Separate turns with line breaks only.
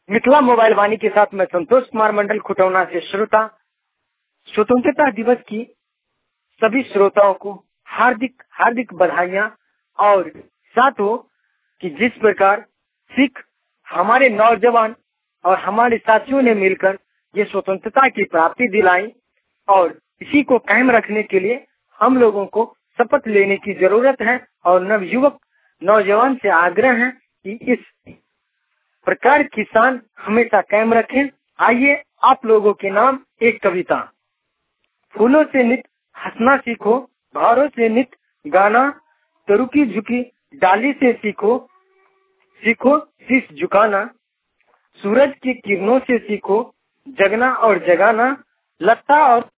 Mithila mobile वाणी के साथ मैं संतोष कुमार मंडल खुटौना से श्रोता स्वतंत्रता दिवस की सभी श्रोताओं को हार्दिक हार्दिक बधाइयां और साथ हो कि जिस प्रकार सिख हमारे नौजवान और हमारे साथियों ने मिलकर ये स्वतंत्रता की प्राप्ति दिलाई और इसी को कायम रखने के लिए हम लोगों को शपथ लेने की जरूरत है और नवयुवक नौजवान से आग्रह है कि इस प्रकार की शान हमेशा कायम रखें। आइए आप लोगों के नाम एक कविता। फूलों से नित हंसना सीखो, भारों से नित गाना, तरुकी झुकी डाली से सीखो सीखो शीश झुकाना, सूरज की किरणों से सीखो जगना और जगाना, लता और